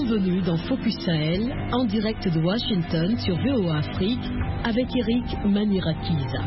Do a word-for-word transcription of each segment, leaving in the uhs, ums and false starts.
Bienvenue dans Focus Sahel, en direct de Washington sur V O A Afrique, avec Eric Manirakiza.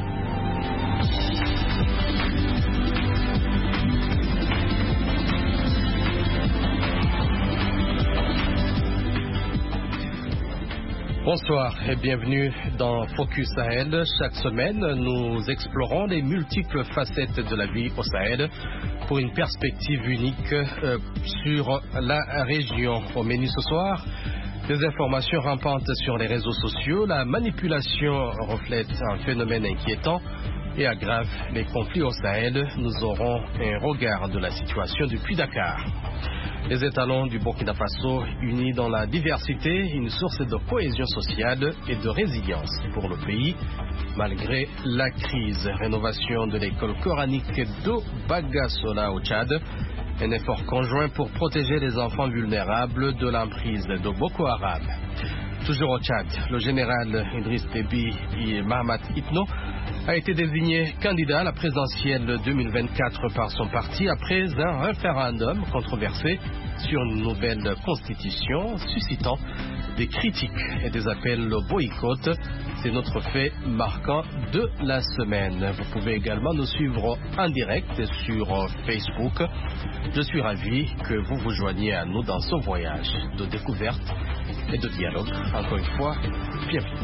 Bonsoir et bienvenue dans Focus Sahel. Chaque semaine, nous explorons les multiples facettes de la vie au Sahel pour une perspective unique euh, sur la région. Au menu ce soir, des informations rampantes sur les réseaux sociaux. La manipulation reflète un phénomène inquiétant et aggrave les conflits au Sahel. Nous aurons un regard de la situation depuis Dakar. Les étalons du Burkina Faso, unis dans la diversité, une source de cohésion sociale et de résilience pour le pays, malgré la crise. Rénovation de l'école coranique d'Obagassola au Tchad, un effort conjoint pour protéger les enfants vulnérables de l'emprise de Boko Haram. Toujours au Tchad, le général Idriss Déby et Mahamat Itno a été désigné candidat à la présidentielle deux mille vingt-quatre par son parti après un référendum controversé sur une nouvelle constitution suscitant des critiques et des appels au boycott. C'est notre fait marquant de la semaine. Vous pouvez également nous suivre en direct sur Facebook. Je suis ravi que vous vous joigniez à nous dans ce voyage de découverte et de dialogue. Encore une fois, bienvenue.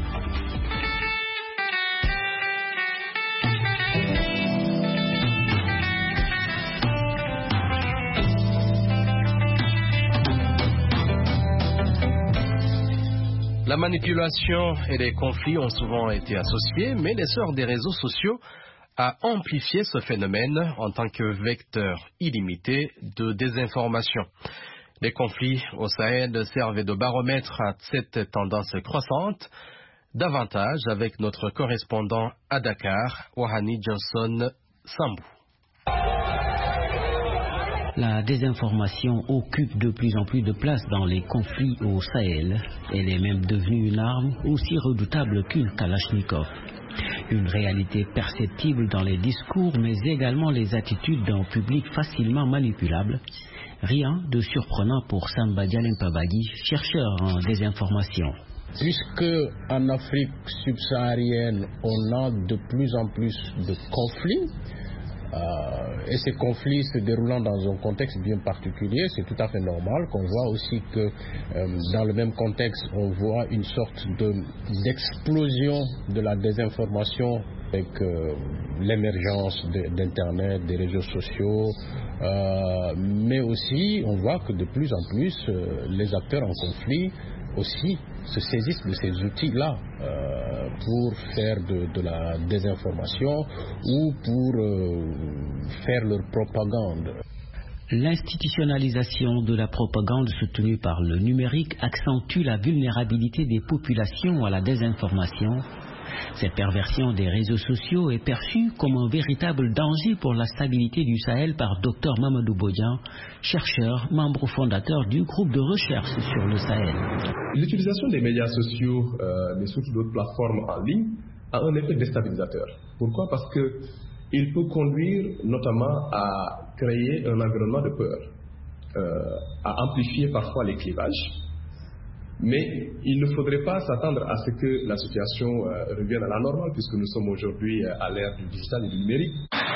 La manipulation et les conflits ont souvent été associés, mais l'essor des réseaux sociaux a amplifié ce phénomène en tant que vecteur illimité de désinformation. Les conflits au Sahel servent de baromètre à cette tendance croissante, davantage avec notre correspondant à Dakar, Wahani Johnson Sambou. La désinformation occupe de plus en plus de place dans les conflits au Sahel. Elle est même devenue une arme aussi redoutable qu'une Kalachnikov. Une réalité perceptible dans les discours, mais également les attitudes d'un public facilement manipulable. Rien de surprenant pour Samba Dialem Pabagui, chercheur en désinformation. Puisque en Afrique subsaharienne, on a de plus en plus de conflits, Euh, et ces conflits se déroulant dans un contexte bien particulier, c'est tout à fait normal qu'on voit aussi que euh, dans le même contexte, on voit une sorte de, d'explosion de la désinformation avec euh, l'émergence de, d'Internet, des réseaux sociaux, euh, mais aussi on voit que de plus en plus euh, les acteurs en conflit aussi se saisissent de ces outils-là euh, pour faire de, de la désinformation ou pour euh, faire leur propagande. L'institutionnalisation de la propagande soutenue par le numérique accentue la vulnérabilité des populations à la désinformation. Cette perversion des réseaux sociaux est perçue comme un véritable danger pour la stabilité du Sahel par Dr Mamadou Bodian, chercheur, membre fondateur du groupe de recherche sur le Sahel. L'utilisation des médias sociaux, euh, mais surtout d'autres plateformes en ligne, a un effet déstabilisateur. Pourquoi? Parce qu'il peut conduire notamment à créer un environnement de peur, euh, à amplifier parfois les clivages. Mais il ne faudrait pas s'attendre à ce que la situation euh, revienne à la normale, puisque nous sommes aujourd'hui euh, à l'ère du digital et du numérique.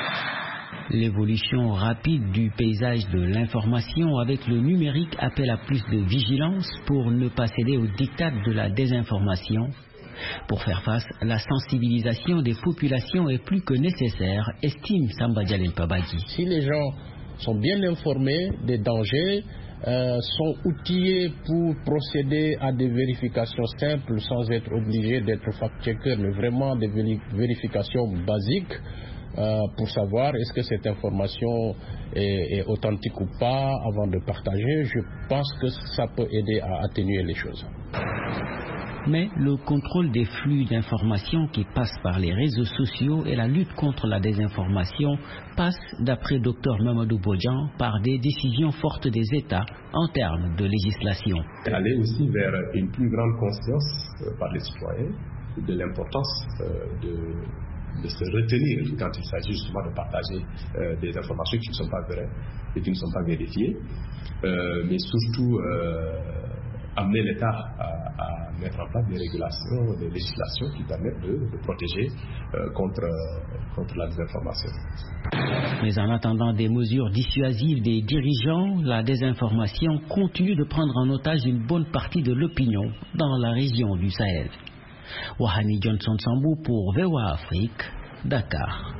L'évolution rapide du paysage de l'information avec le numérique appelle à plus de vigilance pour ne pas céder au diktat de la désinformation. Pour faire face, la sensibilisation des populations est plus que nécessaire, estime Samba Dialem Pabagui. Si les gens sont bien informés des dangers, Euh, sont outillés pour procéder à des vérifications simples sans être obligés d'être fact-checkers, mais vraiment des vérifications basiques euh, pour savoir est-ce que cette information est, est authentique ou pas avant de partager. Je pense que ça peut aider à atténuer les choses. Mais le contrôle des flux d'informations qui passent par les réseaux sociaux et la lutte contre la désinformation passent, d'après Dr Mamadou Bodian, par des décisions fortes des États en termes de législation. Aller aussi vers une plus grande conscience euh, par les citoyens de l'importance euh, de, de se retenir quand il s'agit justement de partager euh, des informations qui ne sont pas vraies et qui ne sont pas vérifiées, euh, mais surtout euh, amener l'État à, à mettre en place des régulations, des législations qui permettent de, de protéger euh, contre, euh, contre la désinformation. Mais en attendant des mesures dissuasives des dirigeants, la désinformation continue de prendre en otage une bonne partie de l'opinion dans la région du Sahel. Wahani Johnson Sambou pour V O A Afrique, Dakar.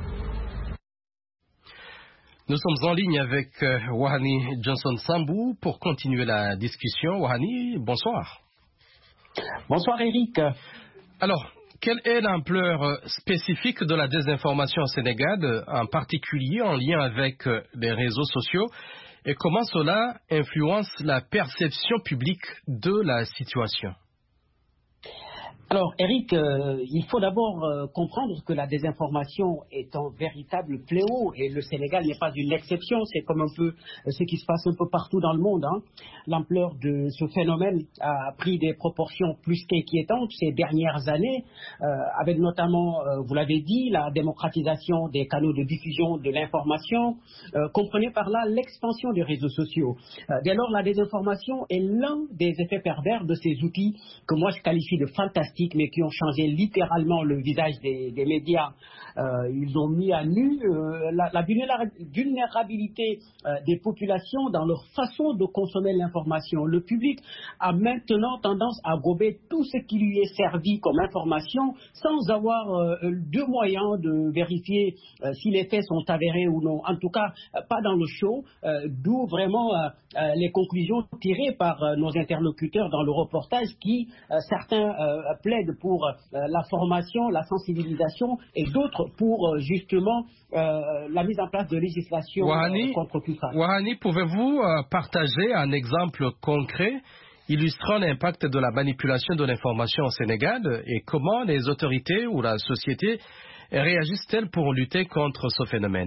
Nous sommes en ligne avec euh, Wahani Johnson Sambou pour continuer la discussion. Wahani, bonsoir. Bonsoir Eric. Alors, quelle est l'ampleur spécifique de la désinformation au Sénégal, en particulier en lien avec les réseaux sociaux, et comment cela influence la perception publique de la situation? Alors, Eric, euh, il faut d'abord euh, comprendre que la désinformation est un véritable fléau et le Sénégal n'est pas une exception. C'est comme un peu euh, ce qui se passe un peu partout dans le monde. Hein. L'ampleur de ce phénomène a pris des proportions plus qu'inquiétantes ces dernières années, euh, avec notamment, euh, vous l'avez dit, la démocratisation des canaux de diffusion de l'information. Euh, comprenez par là l'expansion des réseaux sociaux. Euh, dès lors, la désinformation est l'un des effets pervers de ces outils que moi je qualifie de fantastiques, mais qui ont changé littéralement le visage des, des médias. Euh, ils ont mis à nu euh, la, la vulnérabilité euh, des populations dans leur façon de consommer l'information. Le public a maintenant tendance à gober tout ce qui lui est servi comme information sans avoir euh, de moyens de vérifier euh, si les faits sont avérés ou non. En tout cas, euh, pas dans le show, euh, d'où vraiment euh, euh, les conclusions tirées par euh, nos interlocuteurs dans le reportage qui, euh, certains euh, plaident pour euh, la formation, la sensibilisation et d'autres pour euh, justement euh, la mise en place de législation Wahani, euh, contre tout ça. Wahani, pouvez-vous euh, partager un exemple concret illustrant l'impact de la manipulation de l'information au Sénégal et comment les autorités ou la société réagissent-elles pour lutter contre ce phénomène?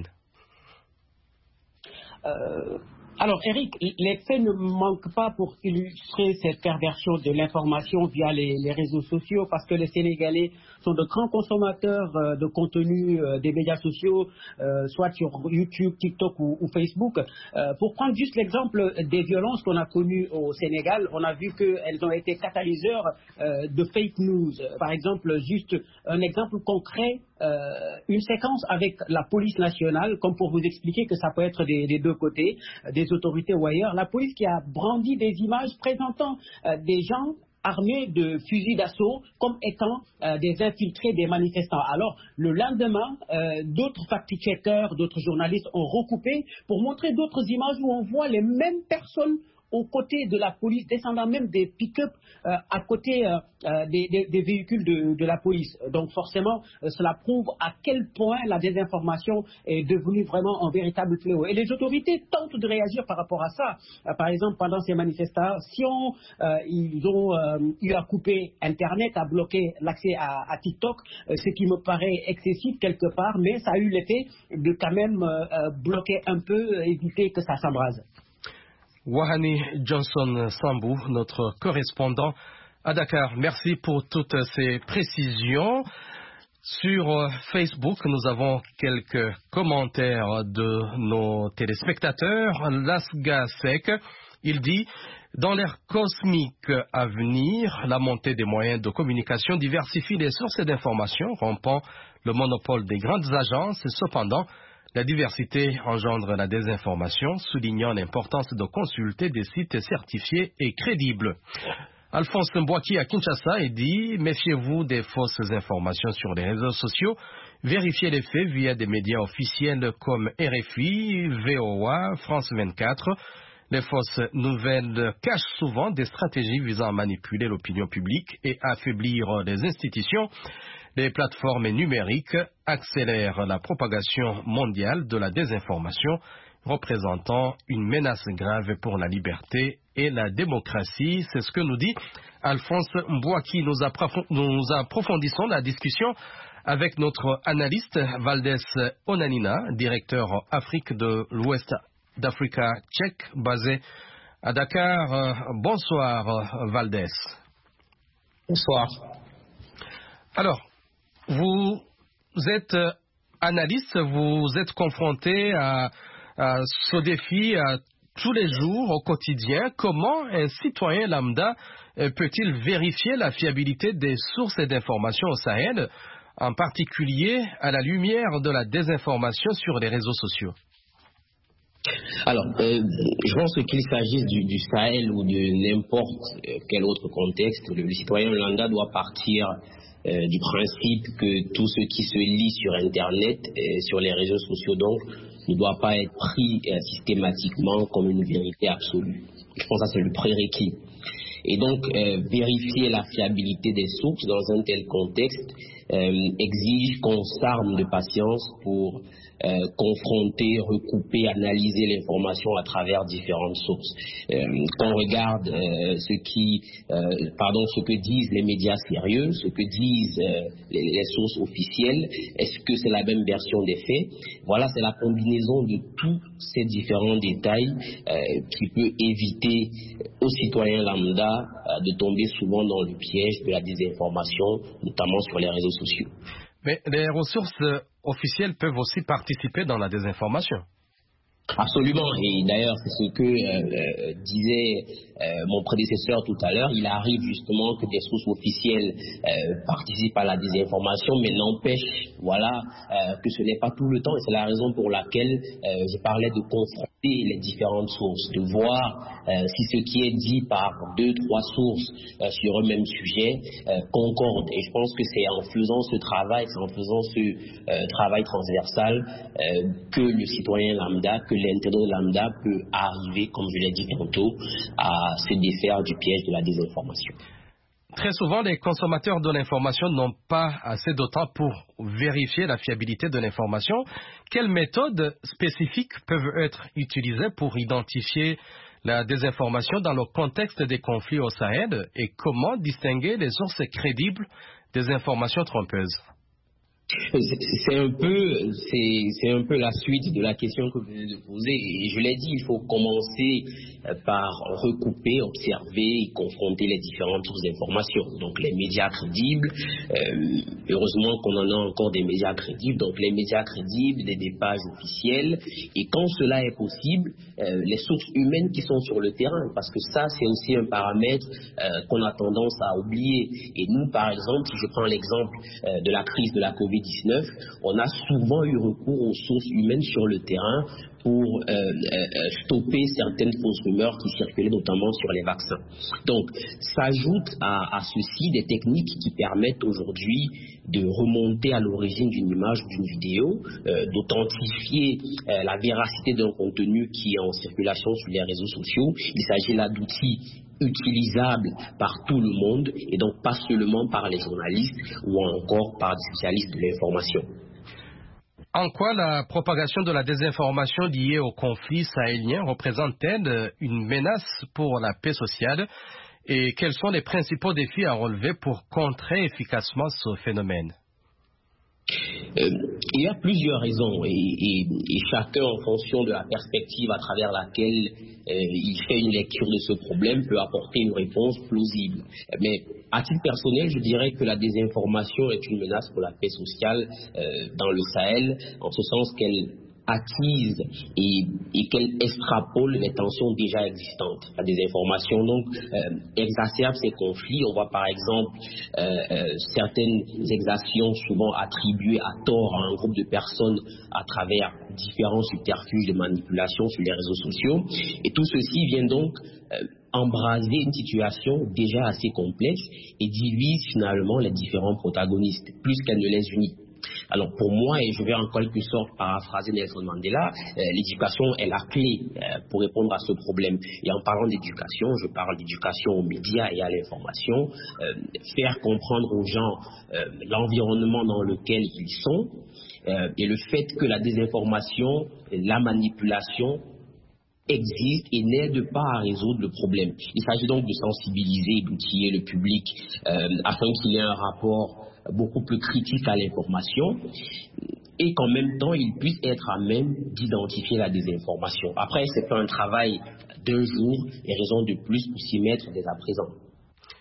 euh, Alors, Eric, les faits ne manquent pas pour illustrer cette perversion de l'information via les, les réseaux sociaux, parce que les Sénégalais sont de grands consommateurs euh, de contenu euh, des médias sociaux, euh, soit sur YouTube, TikTok ou, ou Facebook. Euh, pour prendre juste l'exemple des violences qu'on a connues au Sénégal, on a vu qu'elles ont été catalyseurs euh, de fake news. Par exemple, juste un exemple concret, euh, une séquence avec la police nationale, comme pour vous expliquer que ça peut être des, des deux côtés, des autorités ou ailleurs, la police qui a brandi des images présentant euh, des gens armés de fusils d'assaut comme étant euh, des infiltrés des manifestants. Alors, le lendemain, euh, d'autres fact-checkers, d'autres journalistes ont recoupé pour montrer d'autres images où on voit les mêmes personnes aux côtés de la police, descendant même des pick-up euh, à côté euh, euh, des, des, des véhicules de, de la police. Donc forcément, euh, cela prouve à quel point la désinformation est devenue vraiment un véritable fléau. Et les autorités tentent de réagir par rapport à ça. Euh, par exemple, pendant ces manifestations, euh, ils ont euh, eu à couper Internet, à bloquer l'accès à, à TikTok, euh, ce qui me paraît excessif quelque part, mais ça a eu l'effet de quand même euh, euh, bloquer un peu, éviter que ça s'embrase. Wahani Johnson Sambou, notre correspondant à Dakar. Merci pour toutes ces précisions. Sur Facebook, nous avons quelques commentaires de nos téléspectateurs. Lasga Sek, il dit « Dans l'ère cosmique à venir, la montée des moyens de communication diversifie les sources d'information, rompant le monopole des grandes agences. Cependant, la diversité engendre la désinformation, soulignant l'importance de consulter des sites certifiés et crédibles. » Alphonse Mbouaki à Kinshasa est dit « Méfiez-vous des fausses informations sur les réseaux sociaux. Vérifiez les faits via des médias officiels comme R F I, V O A, France vingt-quatre. Les fausses nouvelles cachent souvent des stratégies visant à manipuler l'opinion publique et à affaiblir les institutions. Les plateformes numériques accélèrent la propagation mondiale de la désinformation, représentant une menace grave pour la liberté et la démocratie. » C'est ce que nous dit Alphonse Mbouaki. Nous, nous approfondissons la discussion avec notre analyste Valdès Onanina, directeur Afrique de l'Ouest d'Africa tchèque, basé à Dakar. Bonsoir Valdès. Bonsoir. Alors, vous êtes analyste, vous êtes confronté à, à ce défi, à tous les jours, au quotidien, comment un citoyen lambda peut-il vérifier la fiabilité des sources d'informations au Sahel, en particulier à la lumière de la désinformation sur les réseaux sociaux? Alors, euh, je pense qu'il s'agisse du, du Sahel ou de n'importe quel autre contexte, le, le citoyen lambda doit partir euh, du principe que tout ce qui se lit sur Internet, et sur les réseaux sociaux donc, ne doit pas être pris euh, systématiquement comme une vérité absolue. Je pense que ça c'est le prérequis. Et donc, euh, vérifier la fiabilité des sources dans un tel contexte euh, exige qu'on s'arme de patience pour euh, confronter, recouper, analyser l'information à travers différentes sources. Euh, qu'on regarde euh, ce qui, euh, pardon, ce que disent les médias sérieux, ce que disent euh, les, les sources officielles. Est-ce que c'est la même version des faits? Voilà, c'est la combinaison de tous ces différents détails euh, qui peut éviter aux citoyens lambda euh, de tomber souvent dans le piège de la désinformation, notamment sur les réseaux sociaux. Mais les ressources officielles peuvent aussi participer dans la désinformation. Absolument, et d'ailleurs c'est ce que euh, euh, disait euh, mon prédécesseur tout à l'heure. Il arrive justement que des sources officielles euh, participent à la désinformation, mais n'empêche, voilà, euh, que ce n'est pas tout le temps, et c'est la raison pour laquelle euh, je parlais de confronter les différentes sources, de voir euh, si ce qui est dit par deux, trois sources euh, sur un même sujet euh, concorde. Et je pense que c'est en faisant ce travail, c'est en faisant ce euh, travail transversal euh, que le citoyen lambda, que l'internaute lambda peut arriver, comme je l'ai dit tantôt, à se défaire du piège de la désinformation. Très souvent, les consommateurs de l'information n'ont pas assez de temps pour vérifier la fiabilité de l'information. Quelles méthodes spécifiques peuvent être utilisées pour identifier la désinformation dans le contexte des conflits au Sahel et comment distinguer les sources crédibles des informations trompeuses? C'est un peu, c'est, c'est un peu la suite de la question que vous venez de poser. Et je l'ai dit, il faut commencer par recouper, observer et confronter les différentes sources d'information. Donc les médias crédibles, euh, heureusement qu'on en a encore des médias crédibles, donc les médias crédibles, des, des pages officielles, et quand cela est possible, euh, les sources humaines qui sont sur le terrain, parce que ça c'est aussi un paramètre euh, qu'on a tendance à oublier. Et nous par exemple, si je prends l'exemple euh, de la crise de la covid dix-neuf, on a souvent eu recours aux sources humaines sur le terrain pour euh, euh, stopper certaines fausses rumeurs qui circulaient notamment sur les vaccins. Donc, s'ajoutent à, à ceci des techniques qui permettent aujourd'hui de remonter à l'origine d'une image ou d'une vidéo, euh, d'authentifier euh, la véracité d'un contenu qui est en circulation sur les réseaux sociaux. Il s'agit là d'outils utilisables par tout le monde et donc pas seulement par les journalistes ou encore par des spécialistes de l'information. En quoi la propagation de la désinformation liée au conflit sahélien représente-t-elle une menace pour la paix sociale et quels sont les principaux défis à relever pour contrer efficacement ce phénomène? Euh, il y a plusieurs raisons et, et, et chacun en fonction de la perspective à travers laquelle euh, il fait une lecture de ce problème peut apporter une réponse plausible. Mais à titre personnel, je dirais que la désinformation est une menace pour la paix sociale euh, dans le Sahel, en ce sens qu'elle attise et, et qu'elle extrapole les tensions déjà existantes. La désinformation donc euh, exacerbe ces conflits. On voit par exemple euh, euh, certaines exactions souvent attribuées à tort à un groupe de personnes à travers différents subterfuges de manipulation sur les réseaux sociaux. Et tout ceci vient donc euh, embraser une situation déjà assez complexe et divise finalement les différents protagonistes plus qu'elle ne les unit. Alors pour moi, et je vais en quelque sorte paraphraser Nelson Mandela, euh, l'éducation est la clé euh, pour répondre à ce problème. Et en parlant d'éducation, je parle d'éducation aux médias et à l'information, euh, faire comprendre aux gens euh, l'environnement dans lequel ils sont euh, et le fait que la désinformation, la manipulation existe et n'aide pas à résoudre le problème. Il s'agit donc de sensibiliser et d'outiller le public euh, afin qu'il ait un rapport beaucoup plus critique à l'information et qu'en même temps il puisse être à même d'identifier la désinformation. Après, c'est pas un travail d'un jour et raison de plus pour s'y mettre dès à présent.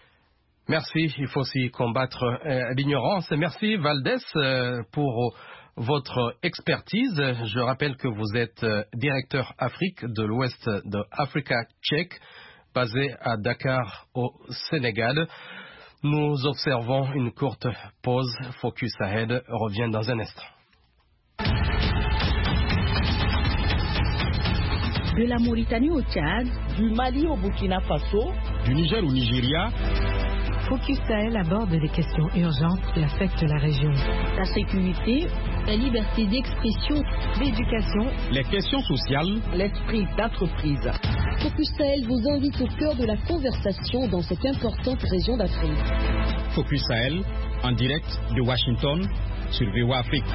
Merci, il faut aussi combattre euh, l'ignorance. Merci Valdès euh, pour votre expertise. Je rappelle que vous êtes directeur Afrique de l'Ouest de Africa Check, basé à Dakar au Sénégal. Nous observons une courte pause. Focus Sahel revient dans un instant. De la Mauritanie au Tchad, du Mali au Burkina Faso, du Niger au Nigeria. Focus Sahel aborde les questions urgentes qui affectent la région. La sécurité, la liberté d'expression, l'éducation, les questions sociales, l'esprit d'entreprise. Focus Sahel vous invite au cœur de la conversation dans cette importante région d'Afrique. Focus Sahel, en direct de Washington, sur V O A Afrique.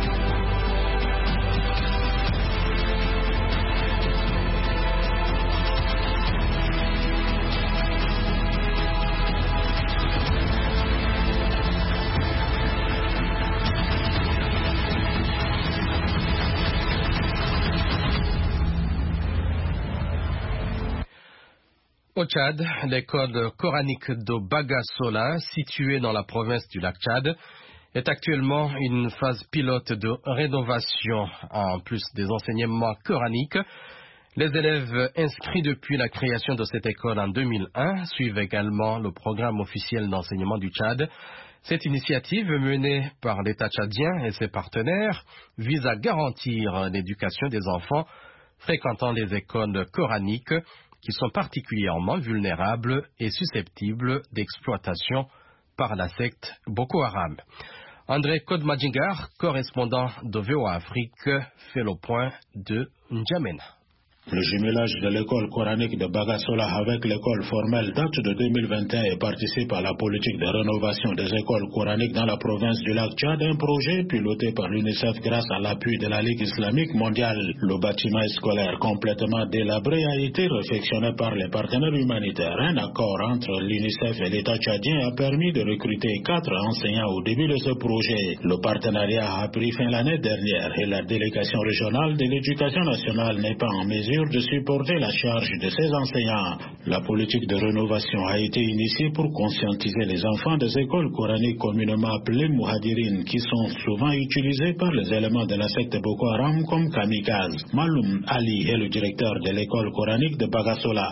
Au Tchad, l'école coranique de Bagasola, située dans la province du lac Tchad, est actuellement une phase pilote de rénovation. En plus des enseignements coraniques, les élèves inscrits depuis la création de cette école en deux mille un suivent également le programme officiel d'enseignement du Tchad. Cette initiative, menée par l'État tchadien et ses partenaires, vise à garantir l'éducation des enfants fréquentant les écoles coraniques, qui sont particulièrement vulnérables et susceptibles d'exploitation par la secte Boko Haram. André Kodmadjingar, correspondant de V O A Afrique, fait le point de N'Djamena. Le jumelage de l'école coranique de Bagasola avec l'école formelle date de deux mille vingt et un et participe à la politique de rénovation des écoles coraniques dans la province du lac Tchad, un projet piloté par l'UNICEF grâce à l'appui de la Ligue islamique mondiale. Le bâtiment scolaire complètement délabré a été réfectionné par les partenaires humanitaires. Un accord entre l'UNICEF et l'État tchadien a permis de recruter quatre enseignants au début de ce projet. Le partenariat a pris fin l'année dernière et la délégation régionale de l'éducation nationale n'est pas en mesure de supporter la charge de ces enseignants. La politique de rénovation a été initiée pour conscientiser les enfants des écoles coraniques communément appelées Mouhadirin, qui sont souvent utilisés par les éléments de la secte Boko Haram comme kamikazes. Maloum Ali est le directeur de l'école coranique de Bagasola.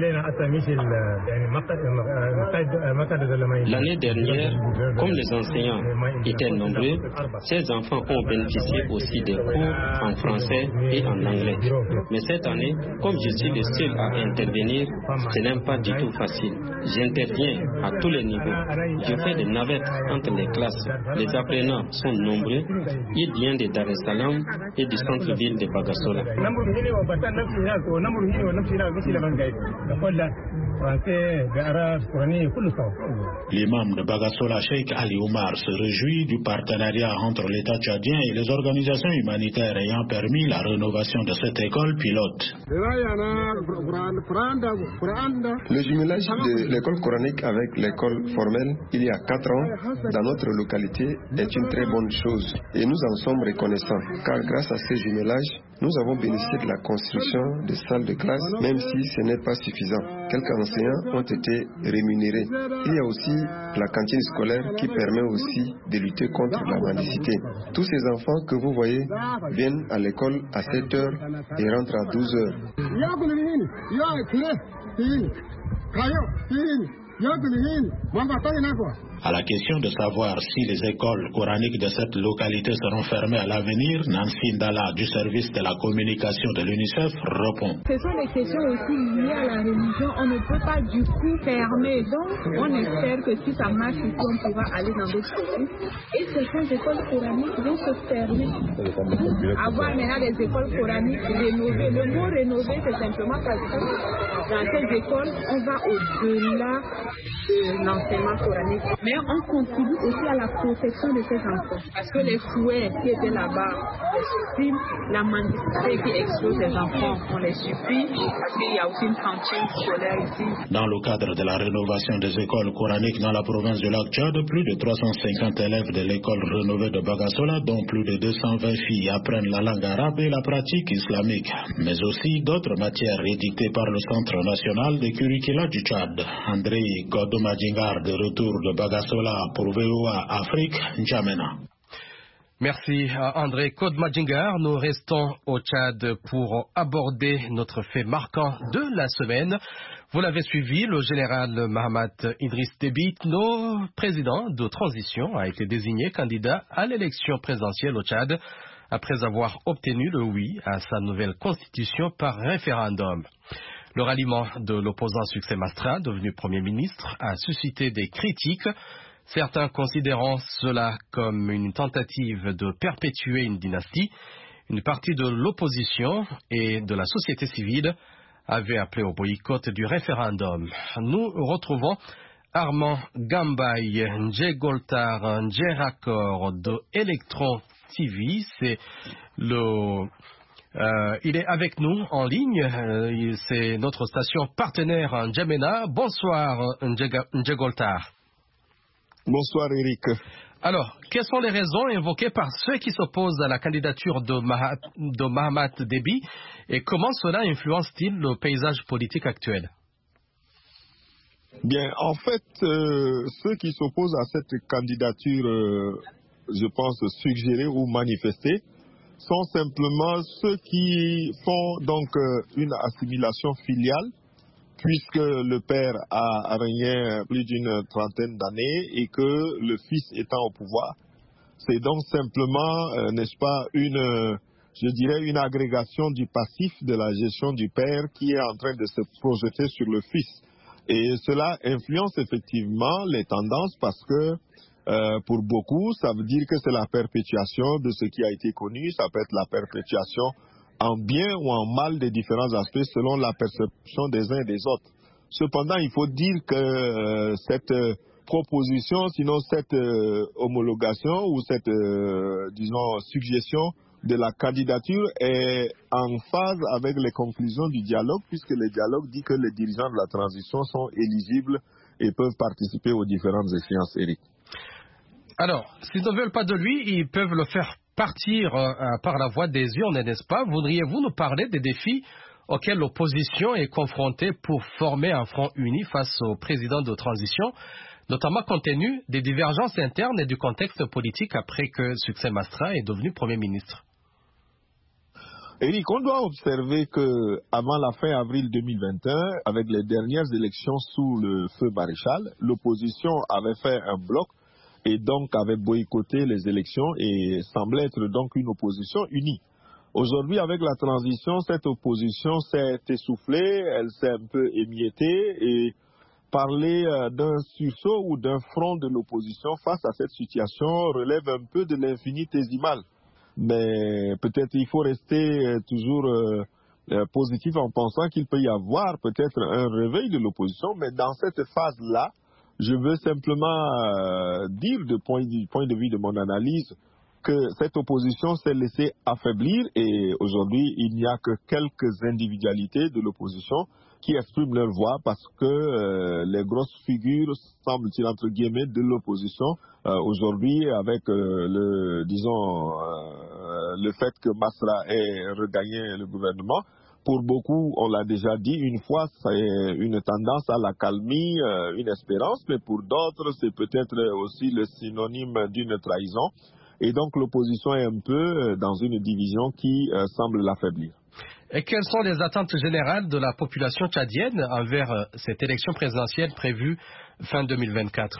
L'année dernière, comme les enseignants étaient nombreux, ces enfants ont bénéficié aussi des cours en français et en anglais. Mais cette année, comme je suis le seul à intervenir, ce n'est pas du tout facile. J'interviens à tous les niveaux. Je fais des navettes entre les classes. Les apprenants sont nombreux. Ils viennent de Dar es Salaam et du centre-ville de Bagasola. L'imam de Bagasola, Cheikh Ali Oumar, se réjouit du partenariat entre l'État tchadien et les organisations humanitaires ayant permis la rénovation de cette école pilote. Le jumelage de l'école coranique avec l'école formelle il y a quatre ans dans notre localité est une très bonne chose et nous en sommes reconnaissants car grâce à ce jumelage, nous avons bénéficié de la construction des salles de classe même si ce n'est pas suffisant. Quelques enseignants ont été rémunérés. Il y a aussi la cantine scolaire qui permet aussi de lutter contre la mendicité. Tous ces enfants que vous voyez viennent à l'école à sept heures et rentrent à douze heures. À la question de savoir si les écoles coraniques de cette localité seront fermées à l'avenir, Nancy Ndala du service de la communication de l'UNICEF répond. Ce sont des questions aussi liées à la religion. On ne peut pas du coup fermer. Donc, on espère que si ça marche ici, on pourra aller dans d'autres pays. Et certaines écoles coraniques vont se fermer. Avoir maintenant des écoles coraniques rénovées. Le mot rénover, c'est simplement parce que dans ces écoles, on va au-delà de l'enseignement coranique. Mais on contribue aussi à la protection de ces enfants. Parce que les fouets qui étaient là-bas, les suppriment, la mendicité qui explose les enfants, on les supprime, parce qu'il y a aussi une cantine scolaire ici. Dans le cadre de la rénovation des écoles coraniques dans la province de lac Tchad, plus de trois cent cinquante élèves de l'école rénovée de Bagasola, dont plus de deux cent vingt filles, apprennent la langue arabe et la pratique islamique, mais aussi d'autres matières édictées par le Centre national de curricula du Tchad. André Kodmadjingar, de retour de Bagasola pour V O A Afrique, N'Djamena. Merci à André Kodmadjingar. Nous restons au Tchad pour aborder notre fait marquant de la semaine. Vous l'avez suivi, le général Mahamat Idriss Déby Itno, président de transition, a été désigné candidat à l'élection présidentielle au Tchad après avoir obtenu le oui à sa nouvelle constitution par référendum. Le ralliement de l'opposant Succès Masra, devenu Premier ministre, a suscité des critiques, certains considérant cela comme une tentative de perpétuer une dynastie. Une partie de l'opposition et de la société civile avait appelé au boycott du référendum. Nous retrouvons Armand Gambaye Ndjegoltar Ndjerakor de Electron T V. C'est le, euh, il est avec nous en ligne. Euh, c'est notre station partenaire en N'Djamena. Bonsoir Ndjegoltar. Bonsoir Eric. Alors, quelles sont les raisons invoquées par ceux qui s'opposent à la candidature de, Mahat, de Mahamat Déby et comment cela influence-t-il le paysage politique actuel? Bien, en fait, euh, ceux qui s'opposent à cette candidature, euh, je pense, suggérée ou manifestée, sont simplement ceux qui font donc euh, une assimilation filiale, puisque le père a régné plus d'une trentaine d'années et que le fils étant au pouvoir, c'est donc simplement, euh, n'est-ce pas, une, euh, je dirais, une agrégation du passif de la gestion du père qui est en train de se projeter sur le fils. Et cela influence effectivement les tendances parce que euh, pour beaucoup, ça veut dire que c'est la perpétuation de ce qui a été connu, ça peut être la perpétuation en bien ou en mal des différents aspects selon la perception des uns et des autres. Cependant, il faut dire que euh, cette euh, proposition, sinon cette euh, homologation ou cette, euh, disons, suggestion de la candidature est en phase avec les conclusions du dialogue, puisque le dialogue dit que les dirigeants de la transition sont éligibles et peuvent participer aux différentes échéances, Eric. Alors, s'ils ne veulent pas de lui, ils peuvent le faire partir euh, par la voie des urnes, n'est-ce pas? Voudriez-vous nous parler des défis auxquels l'opposition est confrontée pour former un front uni face au président de transition, notamment compte tenu des divergences internes et du contexte politique après que Succès Masra est devenu Premier ministre? Eric, on doit observer que avant la fin avril deux mille vingt et un, avec les dernières élections sous le feu maréchal, l'opposition avait fait un bloc et donc avait boycotté les élections et semblait être donc une opposition unie. Aujourd'hui, avec la transition, cette opposition s'est essoufflée, elle s'est un peu émiettée et parler d'un sursaut ou d'un front de l'opposition face à cette situation relève un peu de l'infinitésimal. Mais peut-être il faut rester toujours euh, euh, positif en pensant qu'il peut y avoir peut-être un réveil de l'opposition, mais dans cette phase-là, je veux simplement euh, dire du point, du point de vue de mon analyse que cette opposition s'est laissée affaiblir et aujourd'hui il n'y a que quelques individualités de l'opposition qui expriment leur voix parce que euh, les grosses figures, semble-t-il entre guillemets, de l'opposition euh, aujourd'hui avec euh, le, disons, euh, le fait que Masra ait regagné le gouvernement. Pour beaucoup, on l'a déjà dit, une fois, c'est une tendance à la calmie, euh, une espérance, mais pour d'autres, c'est peut-être aussi le synonyme d'une trahison. Et donc, l'opposition est un peu dans une division qui euh, semble l'affaiblir. Et quelles sont les attentes générales de la population tchadienne envers euh, cette élection présidentielle prévue fin deux mille vingt-quatre?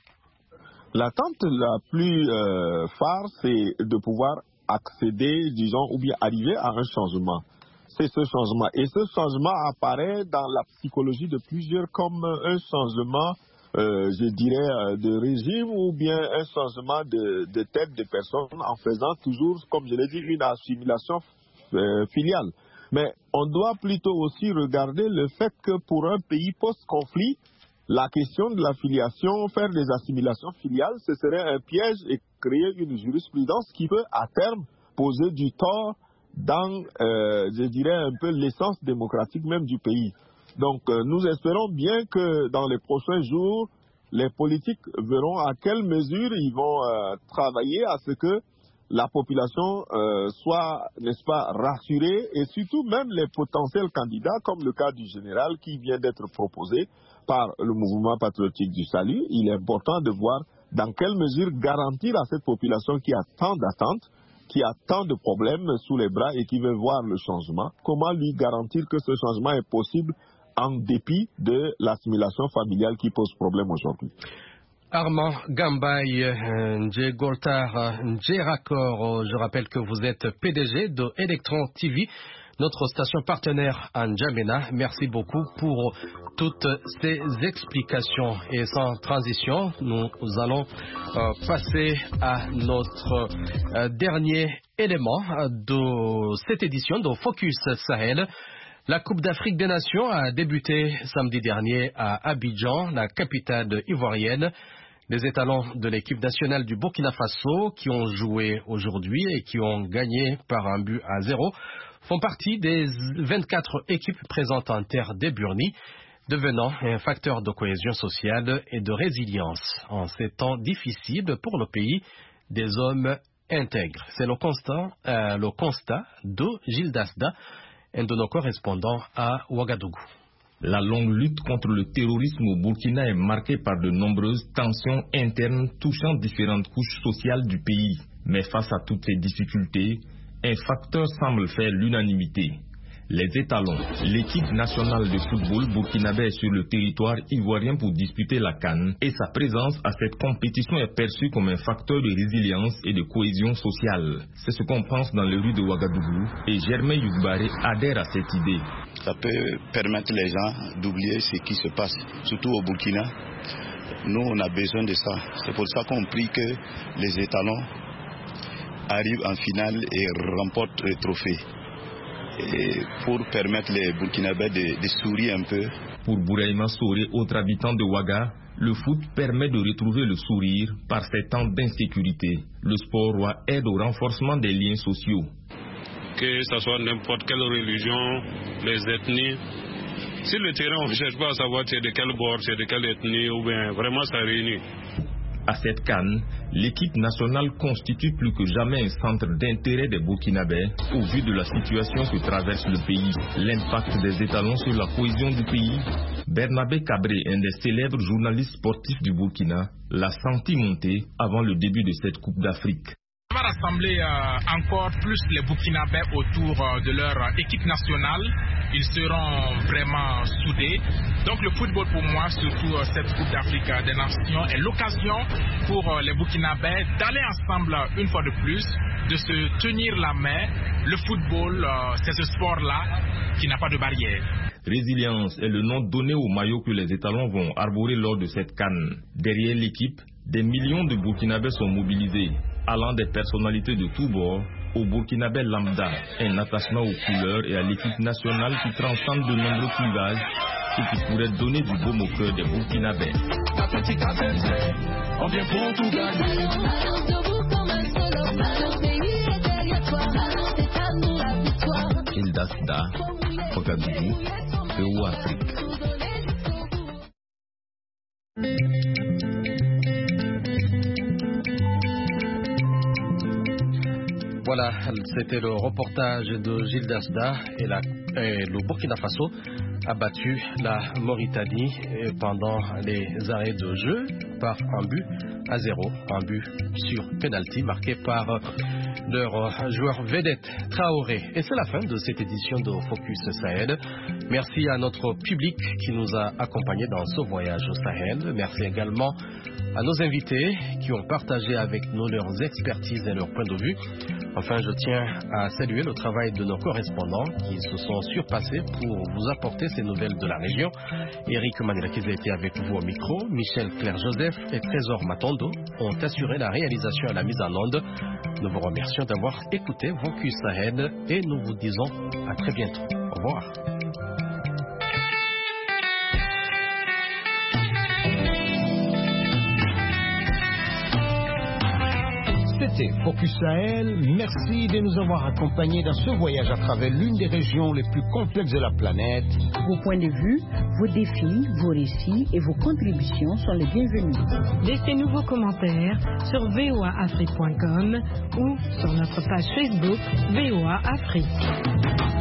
L'attente la plus euh, phare, c'est de pouvoir accéder, disons, ou bien arriver à un changement. C'est ce changement. Et ce changement apparaît dans la psychologie de plusieurs comme un changement, euh, je dirais, de régime ou bien un changement de, de tête de personne en faisant toujours, comme je l'ai dit, une assimilation euh, filiale. Mais on doit plutôt aussi regarder le fait que pour un pays post-conflit, la question de la filiation, faire des assimilations filiales, ce serait un piège et créer une jurisprudence qui peut à terme poser du tort dans, euh, je dirais, un peu l'essence démocratique même du pays. Donc, euh, nous espérons bien que dans les prochains jours, les politiques verront à quelle mesure ils vont euh, travailler à ce que la population euh, soit, n'est-ce pas, rassurée et surtout même les potentiels candidats, comme le cas du général qui vient d'être proposé par le mouvement patriotique du salut. Il est important de voir dans quelle mesure garantir à cette population qui a tant d'attentes, qui a tant de problèmes sous les bras et qui veut voir le changement, comment lui garantir que ce changement est possible en dépit de l'assimilation familiale qui pose problème aujourd'hui. Armand Gambay, Ndjegoltar, Ndjerakor, je rappelle que vous êtes P D G de Electron T V, notre station partenaire en N'Djamena. Merci beaucoup pour toutes ces explications. Et sans transition, nous allons euh, passer à notre euh, dernier élément de cette édition de Focus Sahel. La Coupe d'Afrique des Nations a débuté samedi dernier à Abidjan, la capitale ivoirienne. Les étalons de l'équipe nationale du Burkina Faso qui ont joué aujourd'hui et qui ont gagné par un but à zéro font partie des vingt-quatre équipes présentes en terre des Burnis, devenant un facteur de cohésion sociale et de résilience en ces temps difficiles pour le pays des hommes intègres. C'est le constat, euh, le constat de Gilles Dasda, un de nos correspondants à Ouagadougou. La longue lutte contre le terrorisme au Burkina est marquée par de nombreuses tensions internes touchant différentes couches sociales du pays. Mais face à toutes ces difficultés, un facteur semble faire l'unanimité. Les étalons, l'équipe nationale de football burkinabé est sur le territoire ivoirien pour disputer la CAN et sa présence à cette compétition est perçue comme un facteur de résilience et de cohésion sociale. C'est ce qu'on pense dans les rues de Ouagadougou et Germain Yougbaré adhère à cette idée. Ça peut permettre les gens d'oublier ce qui se passe, surtout au Burkina. Nous, on a besoin de ça. C'est pour ça qu'on prie que les étalons arrivent en finale et remportent le trophée. Et pour permettre les Burkinabés de, de sourire un peu. Pour Bouraïma Soré, autre habitant de Ouaga, le foot permet de retrouver le sourire par ces temps d'insécurité. Le sport aide au renforcement des liens sociaux. Que ce soit n'importe quelle religion, les ethnies, sur le terrain on ne cherche pas à savoir c'est de quel bord, c'est de quelle ethnie, ou bien vraiment ça réunit. À cette CAN, l'équipe nationale constitue plus que jamais un centre d'intérêt des Burkinabés au vu de la situation que traverse le pays. L'impact des étalons sur la cohésion du pays. Bernabé Cabré, un des célèbres journalistes sportifs du Burkina, l'a senti monter avant le début de cette Coupe d'Afrique. On va rassembler euh, encore plus les Burkinabés autour euh, de leur euh, équipe nationale. Ils seront vraiment soudés. Donc le football pour moi, surtout euh, cette Coupe d'Afrique euh, des Nations, est l'occasion pour euh, les Burkinabés d'aller ensemble euh, une fois de plus, de se tenir la main. Le football, euh, c'est ce sport-là qui n'a pas de barrière. Résilience est le nom donné au maillot que les étalons vont arborer lors de cette CAN. Derrière l'équipe, des millions de Burkinabés sont mobilisés, allant des personnalités de tous bords au Burkinabé lambda, un attachement aux couleurs et à l'équipe nationale qui transcende de nombreux clivages et qui pourrait donner du baume au cœur des Burkinabés. On vient pour tout gagner. Gilles Dasda, Ouagadougou, V O A Afrique. Voilà, c'était le reportage de Gilles Dasda et, la, et le Burkina Faso a battu la Mauritanie pendant les arrêts de jeu par un but à zéro, un but sur penalty marqué par leur joueur vedette Traoré. Et c'est la fin de cette édition de Focus Sahel. Merci à notre public qui nous a accompagnés dans ce voyage au Sahel. Merci également à nos invités qui ont partagé avec nous leurs expertises et leurs points de vue. Enfin, je tiens à saluer le travail de nos correspondants qui se sont surpassés pour vous apporter ces nouvelles de la région. Eric Manirakis a été avec vous au micro. Michel Claire-Joseph et Trésor Matondo ont assuré la réalisation et la mise en onde. Nous vous remercions d'avoir écouté Focus Sahel et nous vous disons à très bientôt. Au revoir. C'était Focus Sahel. Merci de nous avoir accompagnés dans ce voyage à travers l'une des régions les plus complexes de la planète. Vos points de vue, vos défis, vos récits et vos contributions sont les bienvenus. Laissez-nous vos commentaires sur v o a afrique point com ou sur notre page Facebook V O A Afrique.